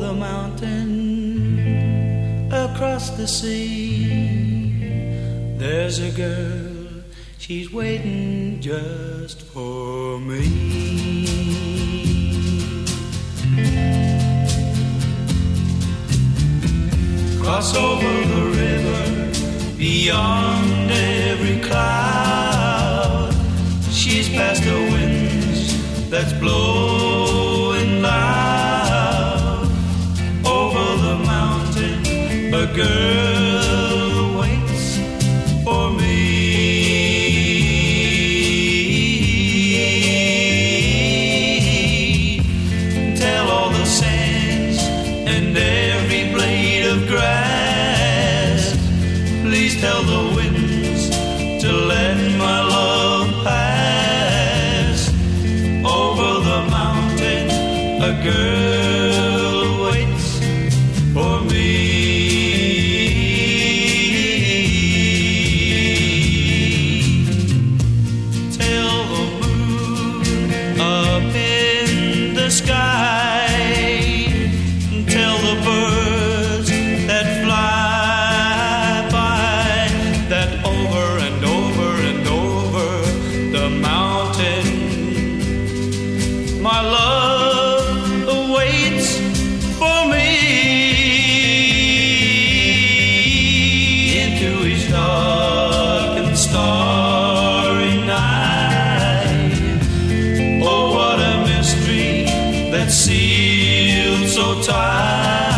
the mountain, across the sea, there's a girl, she's waiting just for me. Cross over the river, beyond every cloud, she's past the winds that's blowing loud. Over the mountain, a girl waits for me. Tell all the sands and every blade of grass, please tell the winds to let my love pass. Over the mountain, a girl waits for me. Tell the moon up in the sky, tell the birds that fly by, that over and over and over the mountain, my love awaits for me. Into each dark and starry night, oh what a mystery that's sealed so tight.